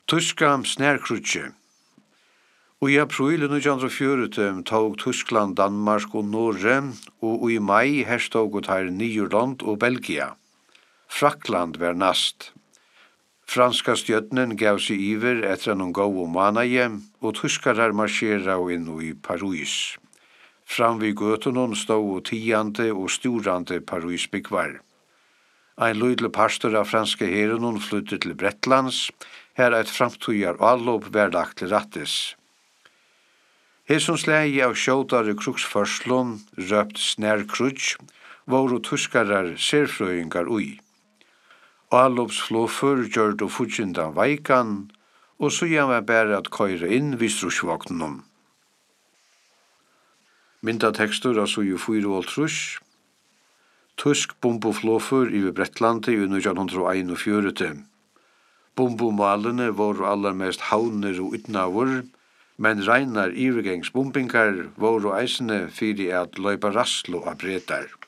Tyska snärkrutje. Og I april 1940 tog Tyskland, Danmark og Norge, og I mai herstoget her Nederland og Belgia. Frakland var nast. Franska stjøtnen gav seg iver etter noen gode måneder, og tyskere marsjera inn I Paris. Fram vid gøtunnen stod tiande og storande Paris-byggvar. Ein lydelig pastor av franske heren flyttet til Bretlands, her et framtøyar allop var lagt til rattes. Hesons leie av sjådare kruksførslån, røpt snærkrutj, våre tyskarar serfrøyngar ui. Allops flåfur gjør du futsindan veikan, og så gjør man bare at køyre inn vid strusjvåknen. Myndatekstur av Suju 4 Tysk bomboflåfur I Bretlandi I 1941. Bombomalene var allermest havner og utnavur, men reinar ivergengsbombingar var eisene fyrir at løypa rasslo av bretar.